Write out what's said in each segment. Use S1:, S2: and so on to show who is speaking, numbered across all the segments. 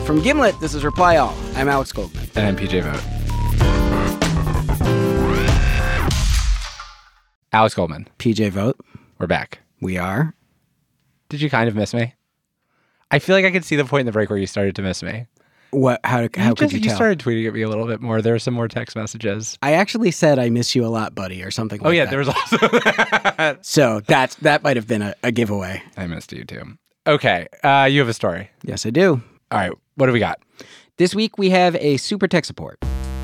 S1: From Gimlet, this is Reply All. I'm Alex Goldman.
S2: And I'm PJ Vogt. Alex Goldman.
S1: PJ Vogt.
S2: We're back.
S1: We are.
S2: Did you kind of miss me? I feel like I could see the point in the break where you started to miss me.
S1: What? How could you tell?
S2: You started tweeting at me a little bit more. There were some more text messages.
S1: I actually said I miss you a lot, buddy, or something like that.
S2: Oh, yeah, there was also that.
S1: So that might have been a giveaway.
S2: I missed you, too. Okay, you have a story.
S1: Yes, I do.
S2: All right, what do we got?
S1: This week we have a Super Tech Support.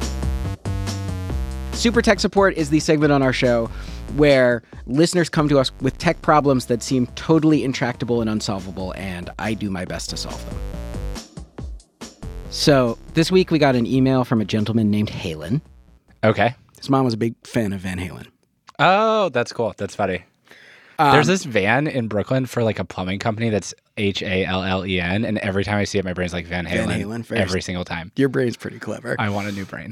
S1: Super Tech Support is the segment on our show where listeners come to us with tech problems that seem totally intractable and unsolvable, and I do my best to solve them. So this week we got an email from a gentleman named Halen.
S2: Okay.
S1: His mom was a big fan of Van Halen.
S2: Oh, that's cool. That's funny. There's this van in Brooklyn for like a plumbing company that's Hallen, and every time I see it, my brain's like Van Halen every single time.
S1: Your brain's pretty clever.
S2: I want a new brain.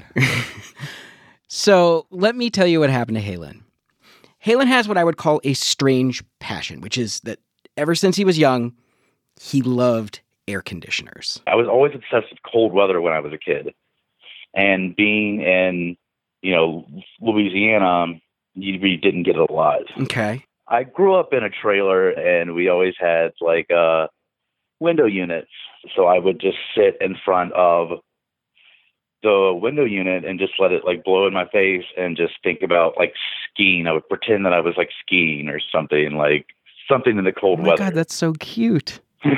S1: So let me tell you what happened to Halen. Halen has what I would call a strange passion, which is that ever since he was young, he loved air conditioners.
S3: I was always obsessed with cold weather when I was a kid. And being in, Louisiana, you didn't get it a lot.
S1: Okay.
S3: I grew up in a trailer, and we always had, window units. So I would just sit in front of the window unit and just let it, blow in my face and just think about, skiing. I would pretend that I was, skiing or something in the cold weather.
S1: Oh, my God, that's so cute.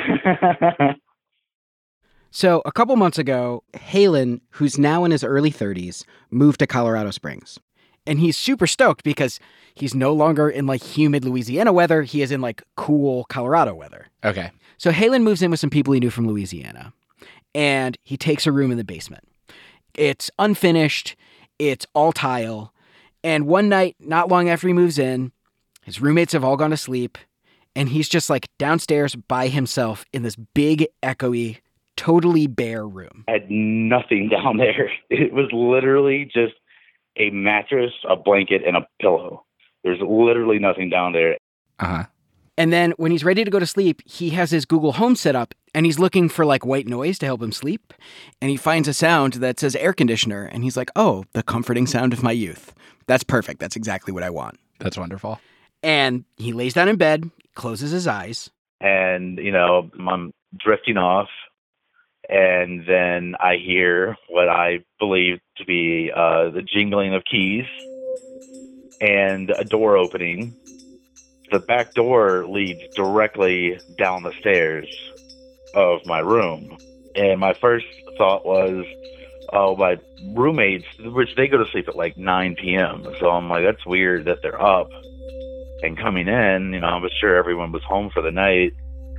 S1: So a couple months ago, Halen, who's now in his early 30s, moved to Colorado Springs. And he's super stoked because he's no longer in humid Louisiana weather. He is in cool Colorado weather.
S2: Okay.
S1: So Halen moves in with some people he knew from Louisiana, and he takes a room in the basement. It's unfinished. It's all tile. And one night, not long after he moves in, his roommates have all gone to sleep, and he's just downstairs by himself in this big, echoey, totally bare room.
S3: I had nothing down there. It was literally just a mattress, a blanket, and a pillow. There's literally nothing down there.
S2: Uh-huh.
S1: And then when he's ready to go to sleep, he has his Google Home set up, and he's looking for white noise to help him sleep. And he finds a sound that says air conditioner, and he's like, oh, the comforting sound of my youth. That's perfect. That's exactly what I want.
S2: That's wonderful.
S1: And he lays down in bed, closes his eyes.
S3: And, I'm drifting off. And then I hear what I believe to be the jingling of keys and a door opening. The back door leads directly down the stairs of my room. And my first thought was, my roommates, which they go to sleep at 9 p.m. So I'm like, that's weird that they're up and coming in. I was sure everyone was home for the night.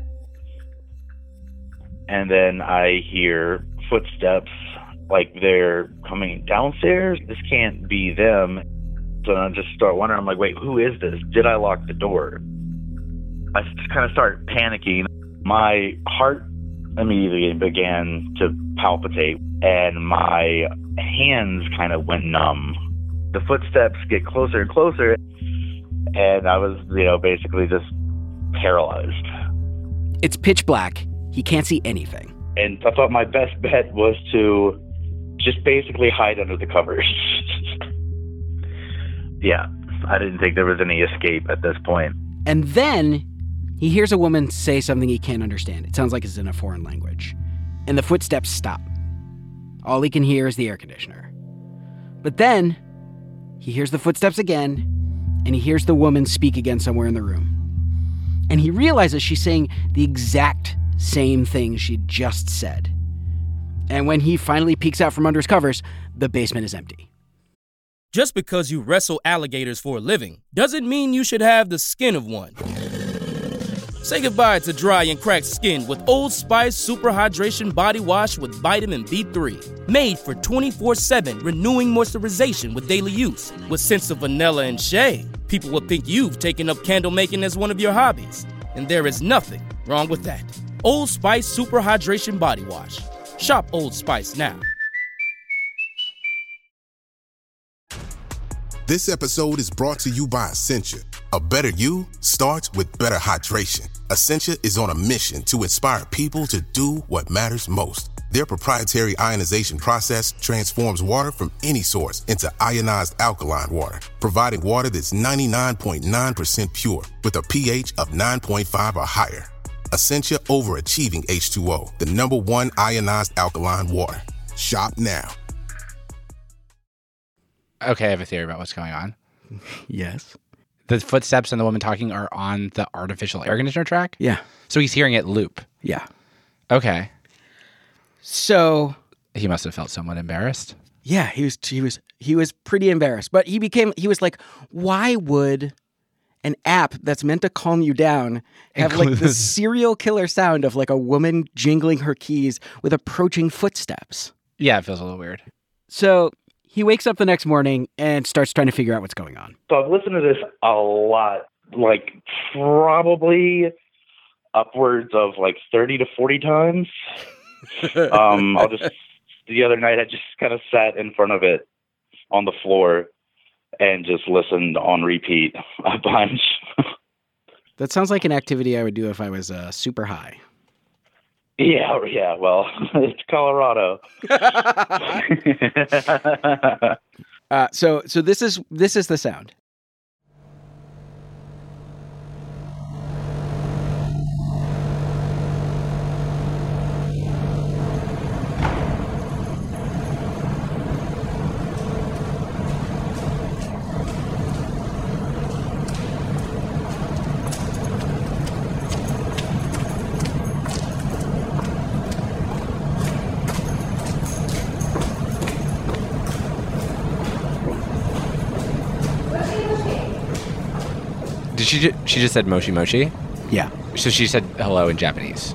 S3: And then I hear footsteps they're coming downstairs. This can't be them. So I just start wondering, I'm like, wait, who is this? Did I lock the door? I just kind of start panicking. My heart immediately began to palpitate, and my hands kind of went numb. The footsteps get closer and closer, and I was, basically just paralyzed.
S1: It's pitch black. He can't see anything.
S3: And I thought my best bet was to just basically hide under the covers. Yeah, I didn't think there was any escape at this point.
S1: And then he hears a woman say something he can't understand. It sounds like it's in a foreign language. And the footsteps stop. All he can hear is the air conditioner. But then he hears the footsteps again, and he hears the woman speak again somewhere in the room. And he realizes she's saying the exact same thing she just said. And when he finally peeks out from under his covers, the basement is empty.
S4: Just because you wrestle alligators for a living doesn't mean you should have the skin of one. Say goodbye to dry and cracked skin with Old Spice Super Hydration Body Wash with Vitamin B3. Made for 24/7 renewing moisturization with daily use. With scents of vanilla and shea, people will think you've taken up candle making as one of your hobbies. And there is nothing wrong with that. Old Spice Super Hydration Body Wash. Shop Old Spice now.
S5: This episode is brought to you by Essentia, A better you starts with better hydration. Essentia is on a mission to inspire people to do what matters most. Their proprietary ionization process transforms water from any source into ionized alkaline water, providing water that's 99.9% pure with a pH of 9.5 or higher. Essentia overachieving H2O, the #1 ionized alkaline water. Shop now.
S2: Okay, I have a theory about what's going on.
S1: Yes.
S2: The footsteps and the woman talking are on the artificial air conditioner track?
S1: Yeah.
S2: So he's hearing it loop.
S1: Yeah.
S2: Okay.
S1: So
S2: he must have felt somewhat embarrassed.
S1: Yeah, he was pretty embarrassed. But he was like, why would an app that's meant to calm you down have like the serial killer sound of like a woman jingling her keys with approaching footsteps?
S2: Yeah, it feels a little weird.
S1: So he wakes up the next morning and starts trying to figure out what's going on.
S3: So I've listened to this a lot, like probably upwards of like 30 to 40 times. The other night I just kind of sat in front of it on the floor and just listened on repeat a bunch.
S1: That sounds like an activity I would do if I was super high.
S3: Yeah, well, it's Colorado.
S1: So this is the sound.
S6: She just said moshi moshi?
S1: Yeah.
S2: So she said hello in Japanese.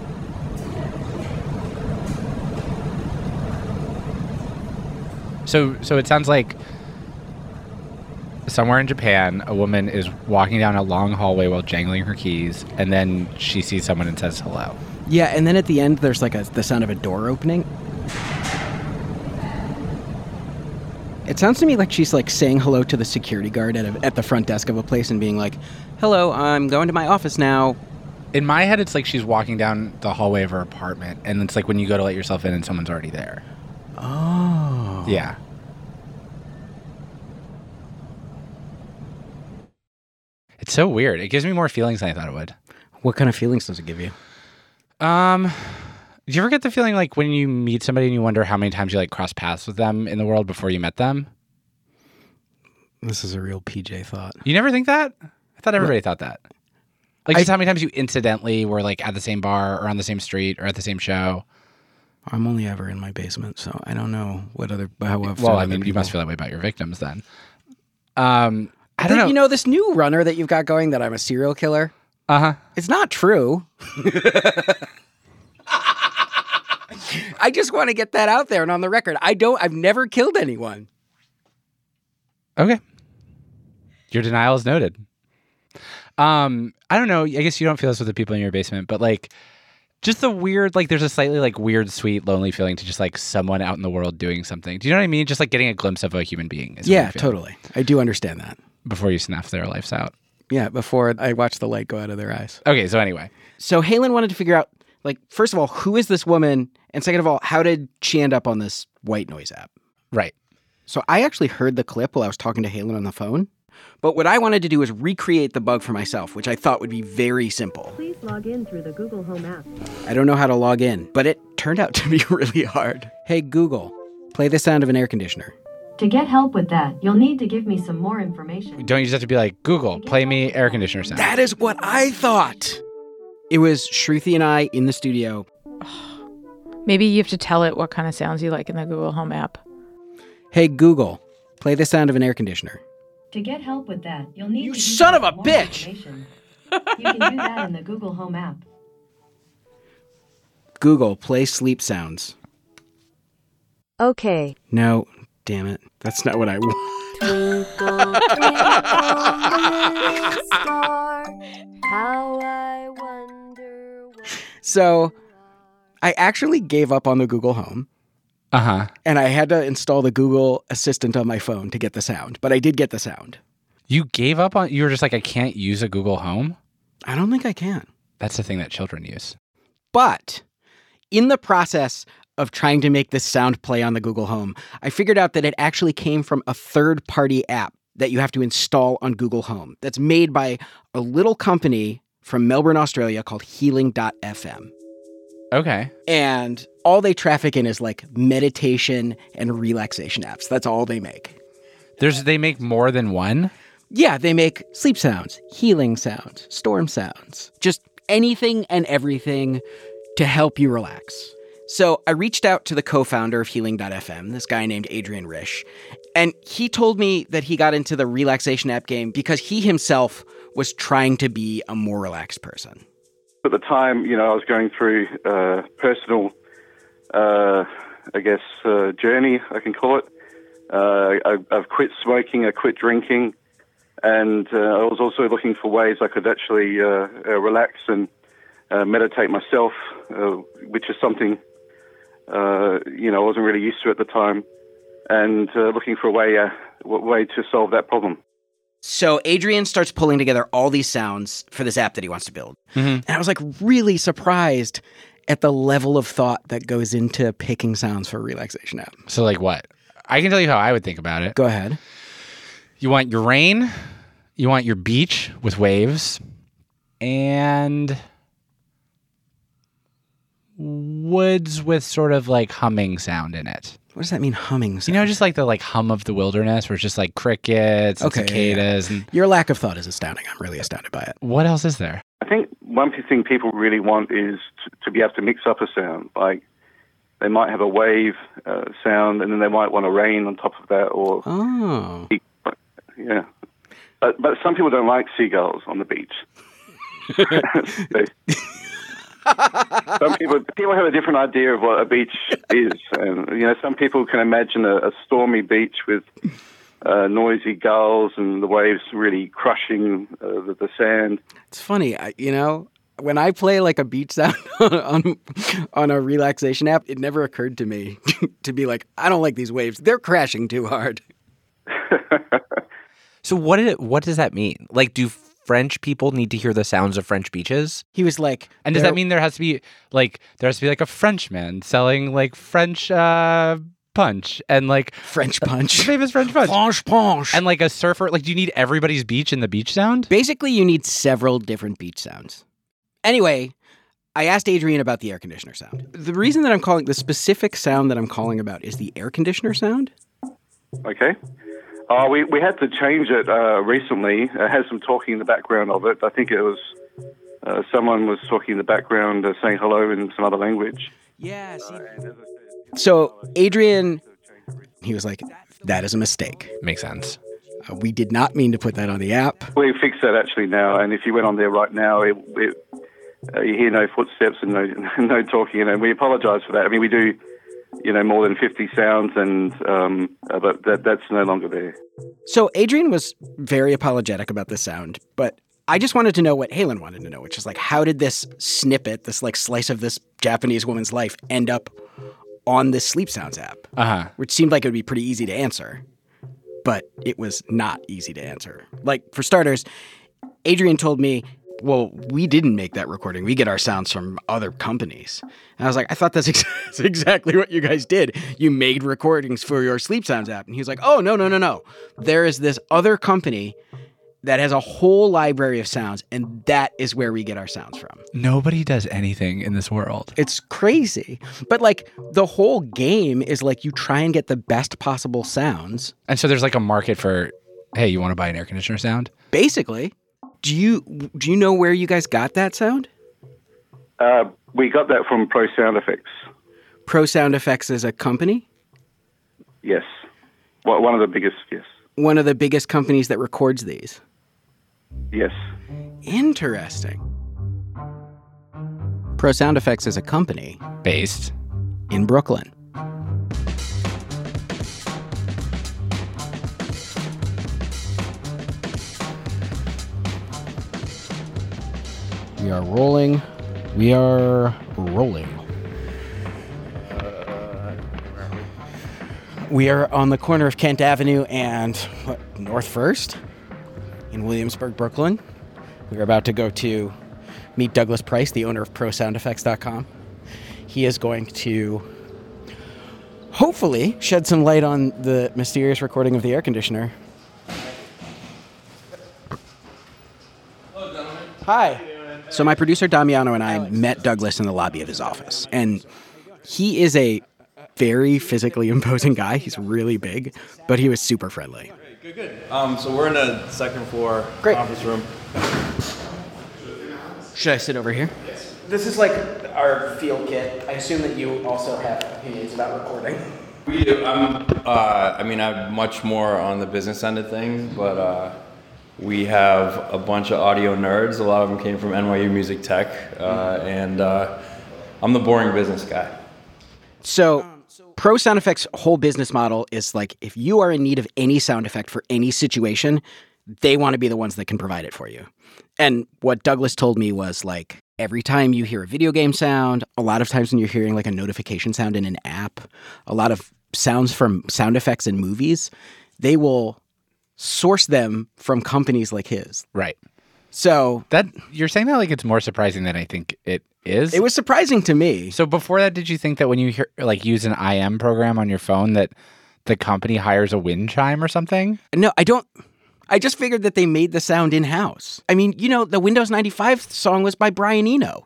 S2: So it sounds like somewhere in Japan, a woman is walking down a long hallway while jangling her keys, and then she sees someone and says hello.
S1: Yeah, and then at the end, there's like the sound of a door opening. It sounds to me like she's like saying hello to the security guard at the front desk of a place and being like, hello, I'm going to my office now.
S2: In my head, it's like she's walking down the hallway of her apartment, and it's like when you go to let yourself in and someone's already there.
S1: Oh.
S2: Yeah. It's so weird. It gives me more feelings than I thought it would.
S1: What kind of feelings does it give you?
S2: Do you ever get the feeling like when you meet somebody and you wonder how many times you like cross paths with them in the world before you met them?
S1: This is a real PJ thought.
S2: You never think that? I thought everybody thought that. Like just how many times you incidentally were like at the same bar or on the same street or at the same show.
S1: I'm only ever in my basement, so I don't know
S2: Well, I mean, you must feel that way about your victims then. I don't know.
S1: You know, this new runner that you've got going that I'm a serial killer?
S2: Uh-huh.
S1: It's not true. I just want to get that out there and on the record. I've never killed anyone.
S2: Okay. Your denial is noted. I don't know. I guess you don't feel this with the people in your basement, but like just the weird, like there's a slightly like weird, sweet, lonely feeling to just like someone out in the world doing something. Do you know what I mean? Just like getting a glimpse of a human being.
S1: Yeah, totally. I do understand that.
S2: Before you snuff their lives out.
S1: Yeah, before I watch the light go out of their eyes.
S2: Okay, so anyway.
S1: So Halen wanted to figure out, like, first of all, who is this woman? And second of all, how did she end up on this white noise app?
S2: Right.
S1: So I actually heard the clip while I was talking to Halen on the phone. But what I wanted to do was recreate the bug for myself, which I thought would be very simple.
S7: Please log in through the Google Home app.
S1: I don't know how to log in, but it turned out to be really hard. Hey, Google, play the sound of an air conditioner.
S7: To get help with that, you'll need to give me some more information.
S2: Don't you just have to be like, Google, play me air conditioner sound?
S1: That is what I thought. It was Shruti and I in the studio.
S8: Maybe you have to tell it what kind of sounds you like in the Google Home app.
S1: Hey, Google, play the sound of an air conditioner.
S7: To get help with that, you'll need
S1: You
S7: to
S1: son of a
S7: more
S1: bitch!
S7: information. You can do that in the Google Home app.
S1: Google, play sleep sounds.
S7: Okay.
S1: No, damn it. That's not what I want.
S9: Twinkle, twinkle, little star, how I wonder what...
S1: So, I actually gave up on the Google Home.
S2: Uh-huh.
S1: And I had to install the Google Assistant on my phone to get the sound. But I did get the sound.
S2: You gave up on, you were just like, I can't use a Google Home?
S1: I don't think I can.
S2: That's the thing that children use.
S1: But in the process of trying to make this sound play on the Google Home, I figured out that it actually came from a third-party app that you have to install on Google Home that's made by a little company from Melbourne, Australia called Healing.fm.
S2: Okay.
S1: And all they traffic in is like meditation and relaxation apps. That's all they make.
S2: They make more than one?
S1: Yeah, they make sleep sounds, healing sounds, storm sounds, just anything and everything to help you relax. So I reached out to the co-founder of Healing.fm, this guy named Adrian Risch, and he told me that he got into the relaxation app game because he himself was trying to be a more relaxed person.
S10: At the time, I was going through a personal, journey, I can call it. I've quit smoking, I quit drinking, and I was also looking for ways I could actually relax and meditate myself, which is something, I wasn't really used to at the time, and looking for a way to solve that problem.
S1: So Adrian starts pulling together all these sounds for this app that he wants to build. Mm-hmm. And I was like really surprised at the level of thought that goes into picking sounds for a relaxation app.
S2: So like what? I can tell you how I would think about it.
S1: Go ahead.
S2: You want your rain, you want your beach with waves, and woods with sort of like humming sound in it.
S1: What does that mean, humming sound?
S2: Just like the like hum of the wilderness where it's just like crickets and cicadas.
S1: Yeah.
S2: And
S1: your lack of thought is astounding. I'm really astounded by it.
S2: What else is there?
S10: I think one thing people really want is to be able to mix up a sound. Like they might have a wave sound and then they might want a rain on top of that. Or yeah. But some people don't like seagulls on the beach. Some people have a different idea of what a beach is, and some people can imagine a stormy beach with noisy gulls and the waves really crushing the sand.
S1: It's funny, when I play like a beach sound on a relaxation app, it never occurred to me to be like, I don't like these waves; they're crashing too hard.
S6: So what does that mean? Like, do French people need to hear the sounds of French beaches?
S1: He was like,
S2: and does that mean there has to be like a Frenchman selling like French punch and like
S1: French punch,
S2: famous French punch,
S1: French punch,
S2: and like a surfer? Like, do you need everybody's beach in the beach sound?
S1: Basically, you need several different beach sounds. Anyway, I asked Adrian about the air conditioner sound. The reason that I'm calling the specific sound that I'm calling about is the air conditioner sound.
S10: Okay. We had to change it recently. It has some talking in the background of it. I think it was someone was talking in the background saying hello in some other language.
S1: Yeah. So Adrian, he was like, that is a mistake.
S2: Makes sense.
S1: We did not mean to put that on the app.
S10: We fixed that actually now, and if you went on there right now, you hear no footsteps and no talking, and we apologize for that. I mean, we do more than 50 sounds, and but that's no longer there.
S1: So Adrian was very apologetic about the sound, but I just wanted to know what Halen wanted to know, which is like, how did this snippet, this like slice of this Japanese woman's life end up on this Sleep Sounds app? Which seemed like it would be pretty easy to answer, but it was not easy to answer. Like, for starters, Adrian told me, well, we didn't make that recording. We get our sounds from other companies. And I was like, I thought that's exactly what you guys did. You made recordings for your Sleep Sounds app. And he was like, oh, no. There is this other company that has a whole library of sounds, and that is where we get our sounds from.
S2: Nobody does anything in this world.
S1: It's crazy. But like, the whole game is like, you try and get the best possible sounds.
S2: And so there's like a market for, hey, you want to buy an air conditioner sound?
S1: Basically. Do you know where you guys got that sound?
S10: We got that from Pro Sound Effects.
S1: Pro Sound Effects is a company?
S10: Yes. One of the biggest, yes.
S1: One of the biggest companies that records these?
S10: Yes.
S1: Interesting. Pro Sound Effects is a company
S2: based
S1: in Brooklyn. We are rolling. We are rolling. We are on the corner of Kent Avenue and North First? in Williamsburg, Brooklyn. We're about to go to meet Douglas Price, the owner of ProSoundEffects.com. He is going to hopefully shed some light on the mysterious recording of the air conditioner. Hello, gentlemen. Hi. So my producer Damiano and I met Douglas in the lobby of his office, and he is a very physically imposing guy. He's really big, but he was super friendly.
S11: Good. So we're in the second floor conference room.
S1: Should I sit over here? Yes. This is like our field kit. I assume that you also have opinions about recording.
S11: We do. I'm much more on the business end of things, but we have a bunch of audio nerds. A lot of them came from NYU Music Tech, and I'm the boring business guy.
S1: So Pro Sound Effects' whole business model is like, if you are in need of any sound effect for any situation, they want to be the ones that can provide it for you. And what Douglas told me was like, every time you hear a video game sound, a lot of times when you're hearing like a notification sound in an app, a lot of sounds from sound effects in movies, they will source them from companies like his.
S2: Right.
S1: So
S2: that you're saying that like it's more surprising than I think it is.
S1: It was surprising to me.
S2: So before that, did you think that when you hear, like use an IM program on your phone that the company hires a wind chime or something?
S1: No, I don't. I just figured that they made the sound in-house. I mean, you know, the Windows 95 song was by Brian Eno.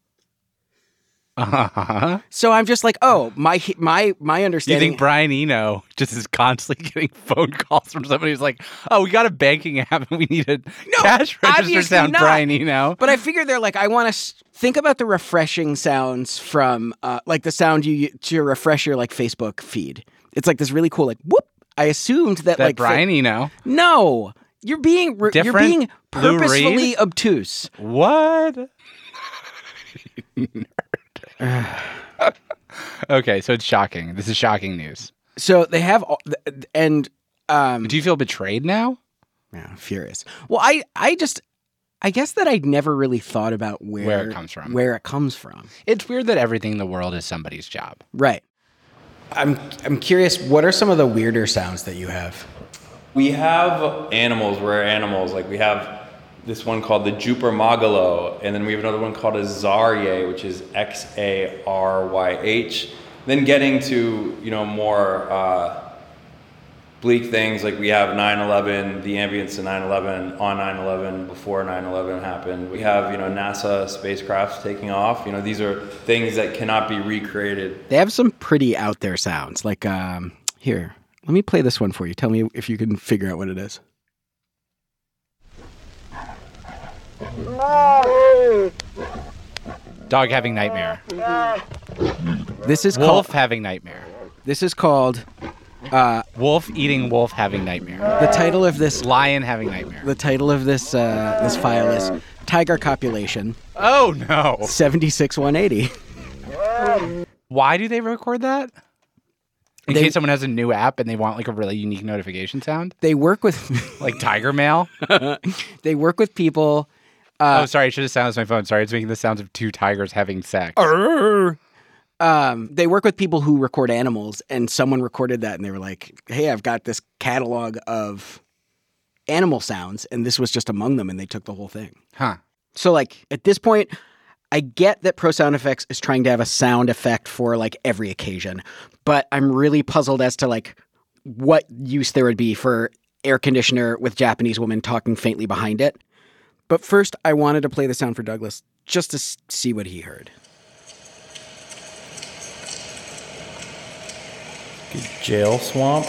S2: Uh-huh.
S1: So I'm just like, oh, my understanding.
S2: You think Brian Eno just is constantly getting phone calls from somebody who's like, oh, we got a banking app and we need a cash register sound,
S1: not.
S2: Brian Eno.
S1: But I figure they're like, I want to think about the refreshing sounds from like the sound you to refresh your like Facebook feed. It's like this really cool like whoop. I assumed that like
S2: Brian Eno.
S1: No, you're being purposefully obtuse.
S2: What? Okay, so it's shocking. This is shocking news.
S1: So they have, and
S2: do you feel betrayed now?
S1: Yeah, furious. Well, I guess that I'd never really thought about where
S2: it comes from.
S1: Where it comes from.
S2: It's weird that everything in the world is somebody's job.
S1: Right. I'm curious. What are some of the weirder sounds that you have?
S11: We have animals, rare animals. Like we have this one called the Jupiter Magalo, and then we have another one called a Xaryeh, which is Xaryh. Then getting to, you know, more bleak things, like we have 9/11, the ambience of 9/11, on 9/11, before 9/11 happened. We have, you know, NASA spacecrafts taking off. You know, these are things that cannot be recreated.
S1: They have some pretty out there sounds. Like, here, let me play this one for you. Tell me if you can figure out what it is.
S2: Dog having nightmare.
S1: This is
S2: wolf having nightmare.
S1: This is called
S2: wolf eating wolf having nightmare.
S1: The title of this
S2: lion having nightmare.
S1: The title of this this file is Tiger Copulation.
S2: Oh no.
S1: 76180.
S2: Why do they record that? In case someone has a new app and they want like a really unique notification sound?
S1: They work with
S2: like Tiger Mail?
S1: They work with people.
S2: Oh, sorry, I should have silenced my phone. Sorry, it's making the sounds of two tigers having sex.
S1: They work with people who record animals, and someone recorded that and they were like, hey, I've got this catalog of animal sounds, and this was just among them, and they took the whole thing.
S2: Huh.
S1: So like at this point, I get that Pro Sound Effects is trying to have a sound effect for like every occasion, but I'm really puzzled as to like what use there would be for air conditioner with Japanese woman talking faintly behind it. But first, I wanted to play the sound for Douglas just to see what he heard.
S11: Jail swamp.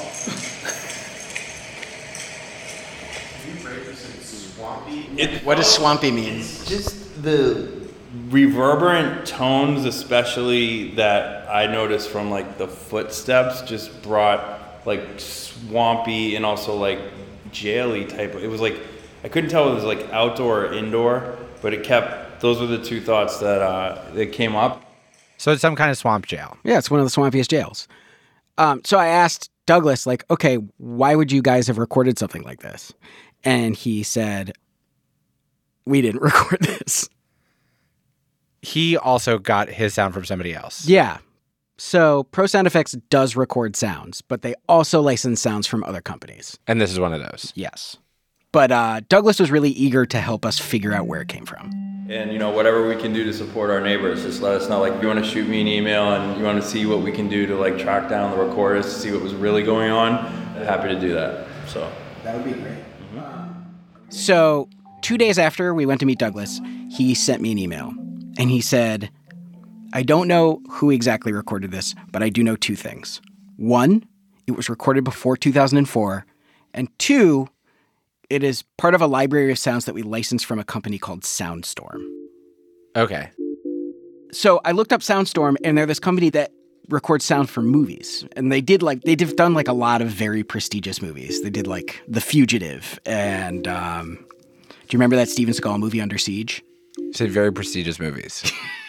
S1: What does swampy mean?
S11: Just the reverberant tones, especially that I noticed from like the footsteps, just brought like swampy and also like jail-y type. It was like, I couldn't tell if it was like outdoor or indoor, but it kept, those were the two thoughts that came up.
S2: So it's some kind of swamp jail.
S1: Yeah, it's one of the swampiest jails. So I asked Douglas, like, okay, why would you guys have recorded something like this? And he said, we didn't record this.
S2: He also got his sound from somebody else.
S1: Yeah. So Pro Sound Effects does record sounds, but they also license sounds from other companies.
S2: And this is one of those.
S1: Yes. But Douglas was really eager to help us figure out where it came from.
S11: And, whatever we can do to support our neighbors, just let us know. Like, if you want to shoot me an email and you want to see what we can do to, like, track down the recorders to see what was really going on, happy to do that. So
S1: that would be great. So 2 days after we went to meet Douglas, he sent me an email. And he said, I don't know who exactly recorded this, but I do know 2 things. 1, it was recorded before 2004. And 2, it is part of a library of sounds that we licensed from a company called Soundstorm.
S2: Okay.
S1: So I looked up Soundstorm, and they're this company that records sound for movies. And they've done like a lot of very prestigious movies. They did like The Fugitive and do you remember that Steven Seagal movie Under Siege?
S6: You said very prestigious movies.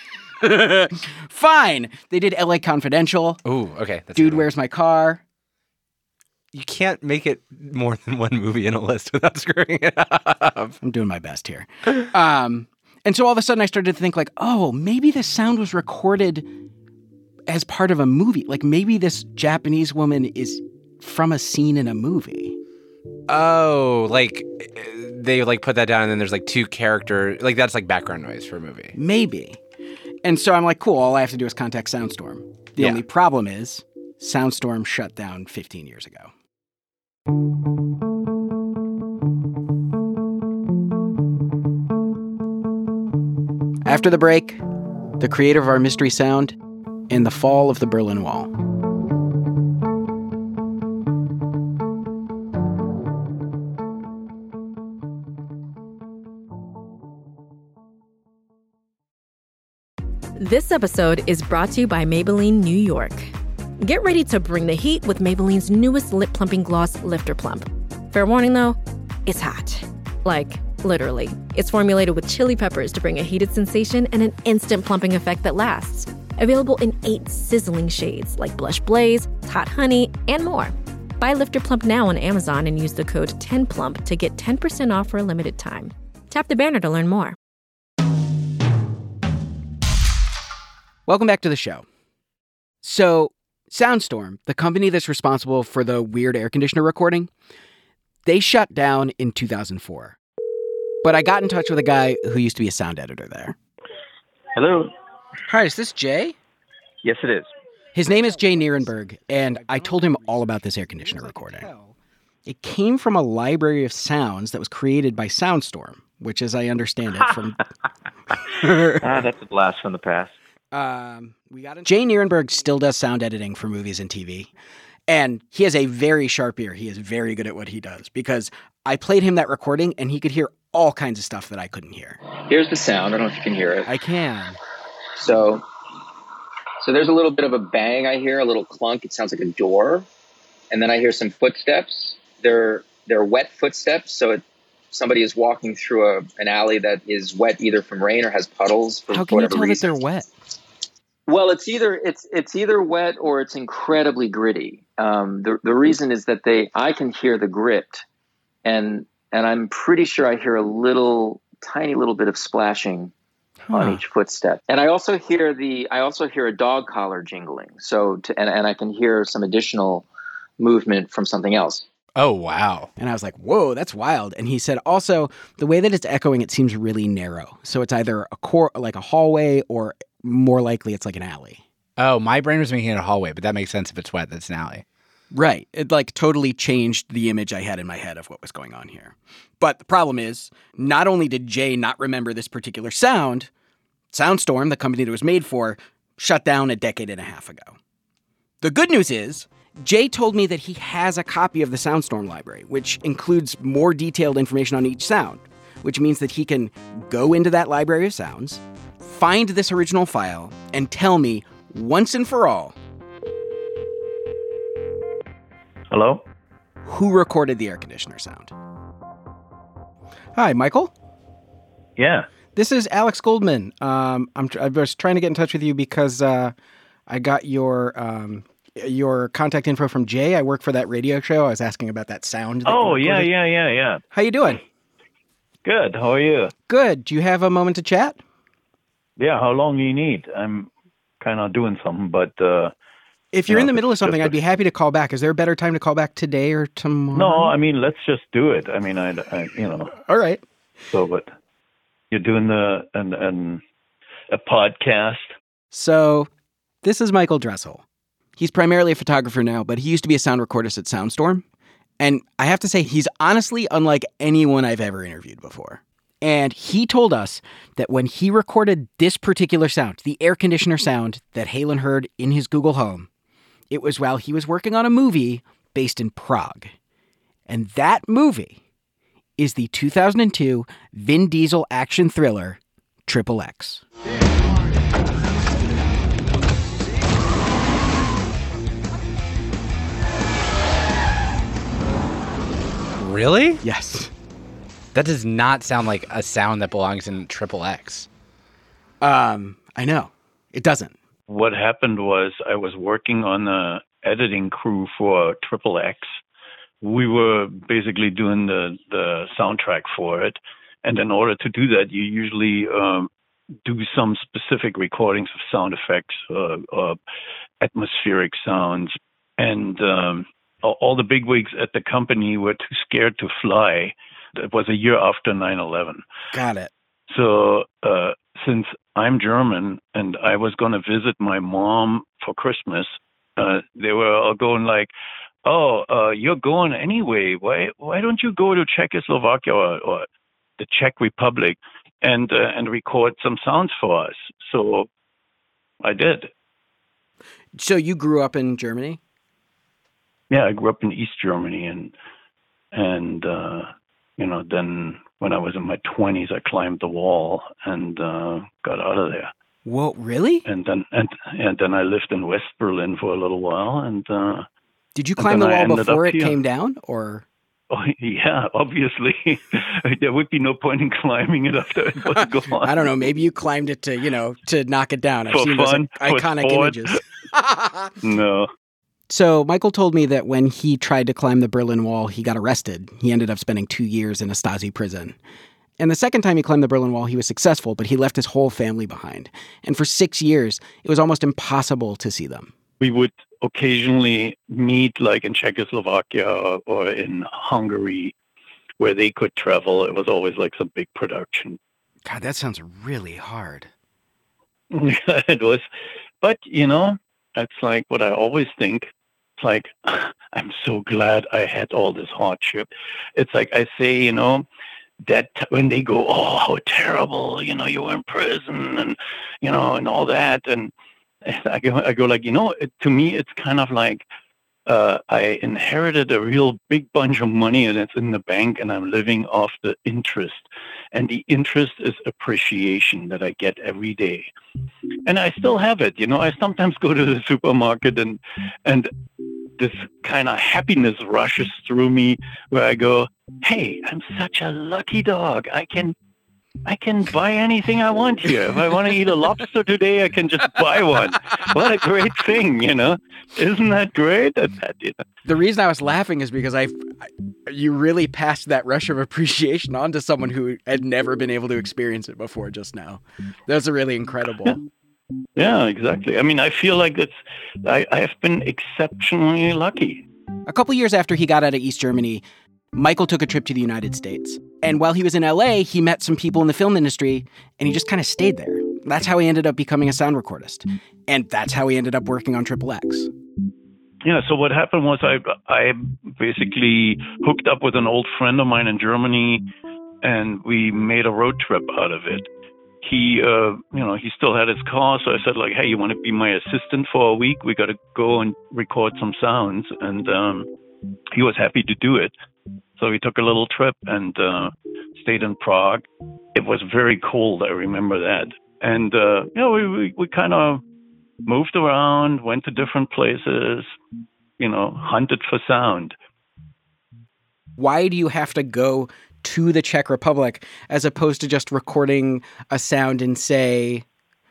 S1: Fine. They did LA Confidential.
S6: Ooh, okay.
S1: That's Dude, Where's My Car?
S6: You can't make it more than one movie in a list without screwing it up.
S1: I'm doing my best here. And so all of a sudden I started to think like, oh, maybe this sound was recorded as part of a movie. Like maybe this Japanese woman is from a scene in a movie.
S6: Oh, like they like put that down and then there's like 2 characters. Like that's like background noise for a movie.
S1: Maybe. And so I'm like, cool, all I have to do is contact Soundstorm. The only problem is Soundstorm shut down 15 years ago. After the break, the creator of our mystery sound and the fall of the Berlin Wall.
S12: This episode is brought to you by Maybelline New York. Get ready to bring the heat with Maybelline's newest lip plumping gloss, Lifter Plump. Fair warning though, it's hot. Like, literally. It's formulated with chili peppers to bring a heated sensation and an instant plumping effect that lasts. Available in 8 sizzling shades like Blush Blaze, Hot Honey, and more. Buy Lifter Plump now on Amazon and use the code 10PLUMP to get 10% off for a limited time. Tap the banner to learn more.
S1: Welcome back to the show. So, Soundstorm, the company that's responsible for the weird air conditioner recording, they shut down in 2004. But I got in touch with a guy who used to be a sound editor there.
S13: Hello.
S1: Hi, is this Jay?
S13: Yes, it is.
S1: His name is Jay Nierenberg, and I told him all about this air conditioner recording. It came from a library of sounds that was created by Soundstorm, which, as I understand it, from...
S13: That's a blast from the past.
S1: Jay Nierenberg still does sound editing for movies and TV, and he has a very sharp ear. He is very good at what he does, because I played him that recording, and he could hear all kinds of stuff that I couldn't hear.
S14: Here's the sound. I don't know if you can hear it.
S1: I can.
S14: So there's a little bit of a bang I hear, a little clunk. It sounds like a door. And then I hear some footsteps. They're wet footsteps, so somebody is walking through an alley that is wet either from rain or has puddles.
S1: How can you tell that they're wet?
S14: Well, it's either wet or it's incredibly gritty. The reason is that I can hear the grit, and I'm pretty sure I hear a tiny little bit of splashing on each footstep, and I also hear a dog collar jingling. And I can hear some additional movement from something else.
S2: Oh, wow.
S1: And I was like, whoa, that's wild. And he said also, the way that it's echoing, it seems really narrow. So it's either like a hallway, or more likely it's like an alley.
S2: Oh, my brain was making it a hallway, but that makes sense if it's wet, that's an alley.
S1: Right. It like totally changed the image I had in my head of what was going on here. But the problem is, not only did Jay not remember this particular sound, Soundstorm, the company that it was made for, shut down a decade and a half ago. The good news is, Jay told me that he has a copy of the Soundstorm library, which includes more detailed information on each sound, which means that he can go into that library of sounds, find this original file, and tell me once and for all.
S13: Hello?
S1: Who recorded the air conditioner sound? Hi, Michael?
S13: Yeah.
S1: This is Alex Goldman. I was trying to get in touch with you because I got your contact info from Jay. I work for that radio show. I was asking about that sound.
S13: Yeah.
S1: How you doing?
S13: Good. How are you?
S1: Good. Do you have a moment to chat?
S13: Yeah. How long do you need? I'm kind of doing something, but
S1: If you're in the middle of something, I'd be happy to call back. Is there a better time to call back today or tomorrow?
S13: No, I mean, let's just do it. I mean, I
S1: All right.
S13: So, but you're doing a podcast.
S1: So this is Michael Dressel. He's primarily a photographer now, but he used to be a sound recordist at Soundstorm. And I have to say, he's honestly unlike anyone I've ever interviewed before. And he told us that when he recorded this particular sound, the air conditioner sound that Halen heard in his Google Home, it was while he was working on a movie based in Prague. And that movie is the 2002 Vin Diesel action thriller, Triple X.
S2: Really?
S1: Yes.
S2: That does not sound like a sound that belongs in Triple X.
S1: I know. It doesn't.
S13: What happened was I was working on the editing crew for Triple X. We were basically doing the soundtrack for it. And in order to do that, you usually do some specific recordings of sound effects, atmospheric sounds. And all the bigwigs at the company were too scared to fly. It was a year after 9/11.
S1: Got it.
S13: So since I'm German and I was going to visit my mom for Christmas, they were all going like, "Oh, you're going anyway. Why don't you go to Czechoslovakia or the Czech Republic and record some sounds for us?" So I did.
S1: So you grew up in Germany?
S13: Yeah, I grew up in East Germany, and then when I was in my 20s, I climbed the wall and got out of there.
S1: Whoa, really?
S13: And then I lived in West Berlin for a little while. And
S1: did you climb the wall before it came down, or?
S13: Oh yeah, obviously. There would be no point in climbing it after it was gone.
S1: I don't know. Maybe you climbed it to knock it down. I've
S13: For
S1: seen
S13: fun,
S1: those iconic images.
S13: No.
S1: So Michael told me that when he tried to climb the Berlin Wall, he got arrested. He ended up spending 2 years in a Stasi prison. And the second time he climbed the Berlin Wall, he was successful, but he left his whole family behind. And for 6 years, it was almost impossible to see them.
S13: We would occasionally meet like in Czechoslovakia or in Hungary where they could travel. It was always like some big production.
S1: God, that sounds really hard.
S13: It was. But, it's like what I always think. It's like, I'm so glad I had all this hardship. It's like I say, that when they go, "Oh, how terrible, you were in prison and, and all that." And I go like, to me, it's kind of like I inherited a real big bunch of money and it's in the bank and I'm living off the interest. And the interest is appreciation that I get every day. And I still have it. I sometimes go to the supermarket and this kind of happiness rushes through me where I go, "Hey, I'm such a lucky dog. I can buy anything I want here. If I want to eat a lobster today, I can just buy one. What a great thing, Isn't that great?"
S1: The reason I was laughing is because you really passed that rush of appreciation on to someone who had never been able to experience it before just now. That's really incredible.
S13: Yeah, exactly. I mean, I feel like I have been exceptionally lucky.
S1: A couple years after he got out of East Germany, Michael took a trip to the United States. And while he was in LA, he met some people in the film industry, and he just kind of stayed there. That's how he ended up becoming a sound recordist. And that's how he ended up working on Triple X.
S13: Yeah, so what happened was I basically hooked up with an old friend of mine in Germany, and we made a road trip out of it. He, he still had his car, so I said, like, "Hey, you want to be my assistant for a week? We got to go and record some sounds." And he was happy to do it. So we took a little trip and stayed in Prague. It was very cold, I remember that. And, we kind of moved around, went to different places, hunted for sound.
S1: Why do you have to go to the Czech Republic as opposed to just recording a sound in, say,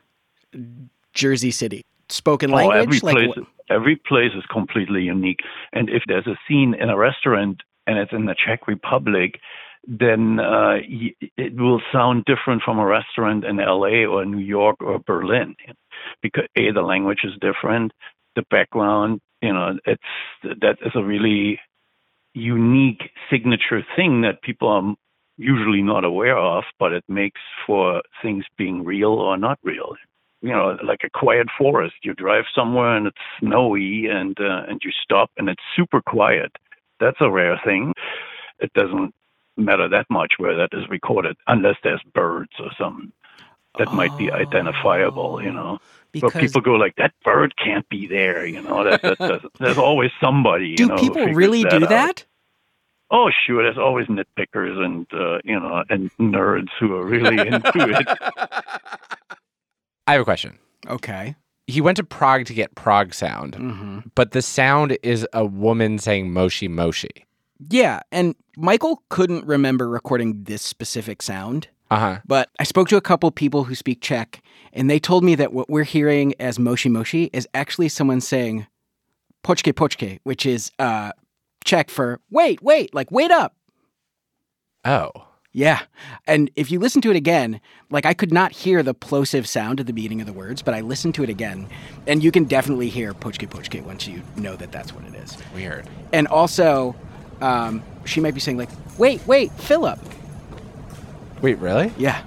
S1: Jersey City? Spoken language?
S13: Every place is completely unique. And if there's a scene in a restaurant and it's in the Czech Republic, then it will sound different from a restaurant in LA or New York or Berlin. Because A, the language is different. the background. That is a really unique signature thing that people are usually not aware of, but it makes for things being real or not real. Like a quiet forest. You drive somewhere and it's snowy, and you stop and it's super quiet. That's a rare thing. It doesn't matter that much where that is recorded, unless there's birds or something that might be identifiable. But people go like, that bird can't be there. There's always somebody.
S1: Do people really do that?
S13: Oh, sure. There's always nitpickers and and nerds who are really into it.
S2: I have a question.
S1: Okay.
S2: He went to Prague to get Prague sound, but the sound is a woman saying Moshi Moshi.
S1: Yeah, and Michael couldn't remember recording this specific sound.
S2: Uh-huh.
S1: But I spoke to a couple people who speak Czech, and they told me that what we're hearing as Moshi Moshi is actually someone saying Počkej Počkej, which is Czech for wait, like wait up.
S2: Oh.
S1: Yeah. And if you listen to it again, like I could not hear the plosive sound at the beginning of the words, but I listened to it again, and you can definitely hear Počkej Počkej once you know that that's what it is.
S2: Weird.
S1: And also, she might be saying like, wait, Philip.
S2: Wait, really?
S1: Yeah.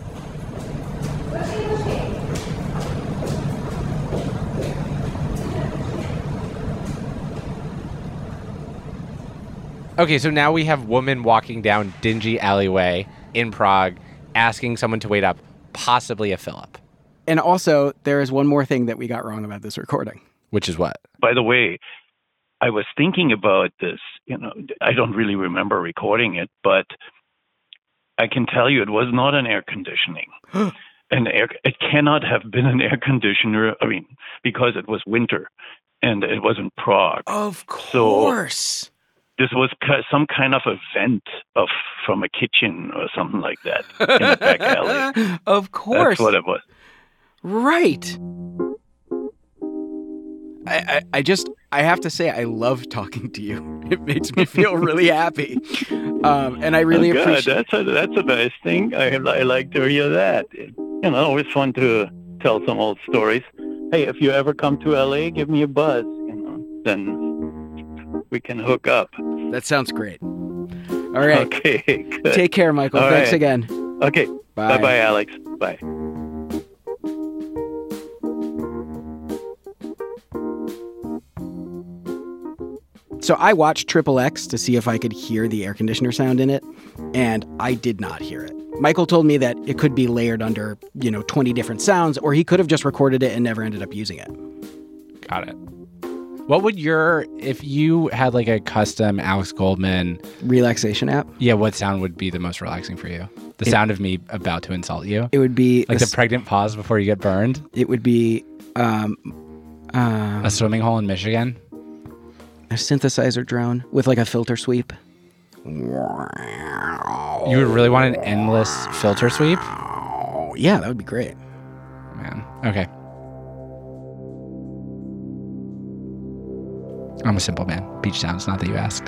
S2: Okay, so now we have woman walking down dingy alleyway in Prague, asking someone to wait up, possibly a Philip.
S1: And also, there is one more thing that we got wrong about this recording.
S2: Which is what?
S13: By the way, I was thinking about this. I don't really remember recording it, but I can tell you it was not an air conditioning. It cannot have been an air conditioner. I mean, because it was winter and it was in Prague.
S1: Of course.
S13: So this was some kind of a vent from a kitchen or something like that in a back alley.
S1: Of course.
S13: That's what it was.
S1: Right. I have to say, I love talking to you. It makes me feel really happy. And I really appreciate
S13: That's a nice thing. I like to hear that. Always fun to tell some old stories. Hey, if you ever come to LA, give me a buzz, then we can hook up.
S1: That sounds great. All right.
S13: Okay, good.
S1: Take care, Michael.
S13: All
S1: Thanks
S13: right.
S1: again.
S13: Okay.
S1: Bye.
S13: Bye-bye, Alex. Bye.
S1: So I watched Triple X to see if I could hear the air conditioner sound in it, and I did not hear it. Michael told me that it could be layered under, 20 different sounds, or he could have just recorded it and never ended up using it.
S2: Got it. What would if you had like a custom Alex Goldman
S1: relaxation app?
S2: Yeah, what sound would be the most relaxing for you? The sound of me about to insult you?
S1: It would be
S2: like the pregnant pause before you get burned?
S1: It would be
S2: a swimming hole in Michigan?
S1: A synthesizer drone with like a filter sweep.
S2: You would really want an endless filter sweep?
S1: Yeah, that would be great.
S2: Man. Okay. I'm a simple man. Beach sounds, not that you asked.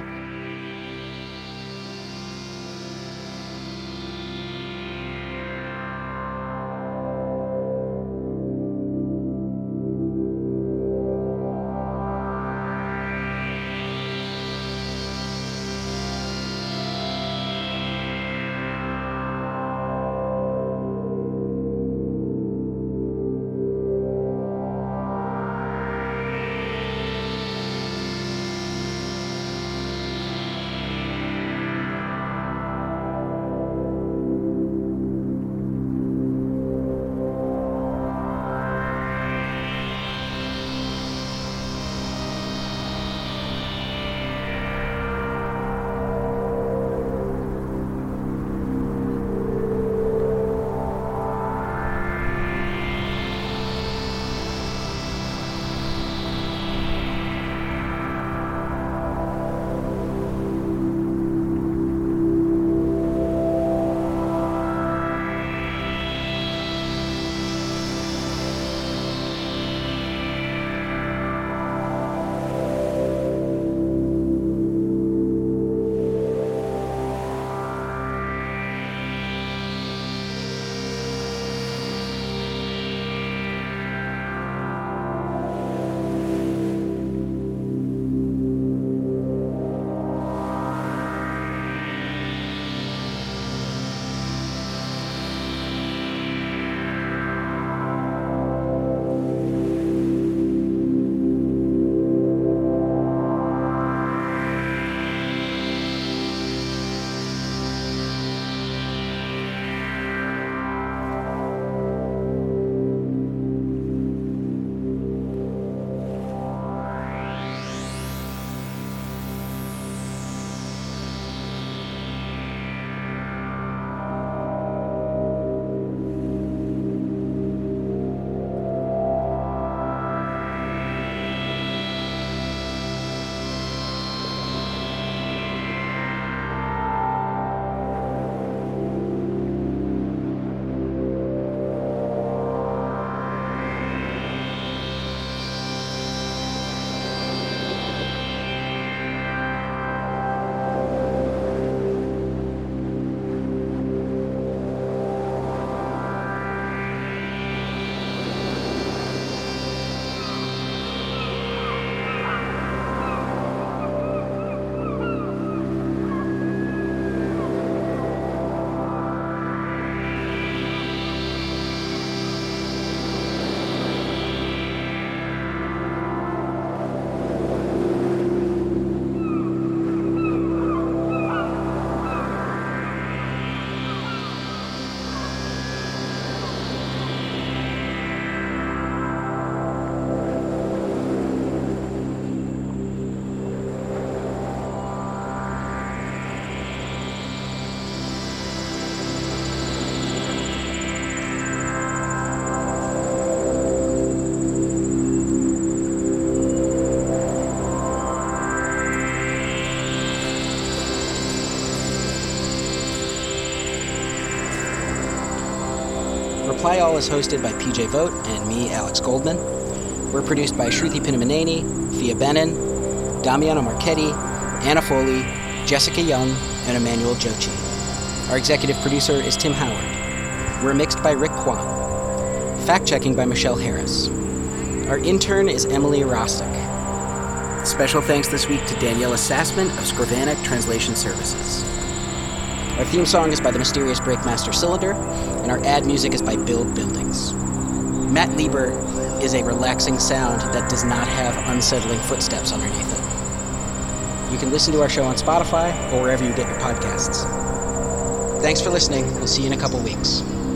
S1: All is hosted by PJ Vogt and me, Alex Goldman. We're produced by Shruti Pinamaneni, Thea Benin, Damiano Marchetti, Anna Foley, Jessica Young, and Emmanuel Jochi. Our executive producer is Tim Howard. We're mixed by Rick Kwan. Fact-checking by Michelle Harris. Our intern is Emily Rostic. Special thanks this week to Daniela Sassman of Scrivanic Translation Services. Our theme song is by the mysterious Breakmaster Cylinder, and our ad music is by Build Buildings. Matt Lieber is a relaxing sound that does not have unsettling footsteps underneath it. You can listen to our show on Spotify or wherever you get your podcasts. Thanks for listening. We'll see you in a couple weeks.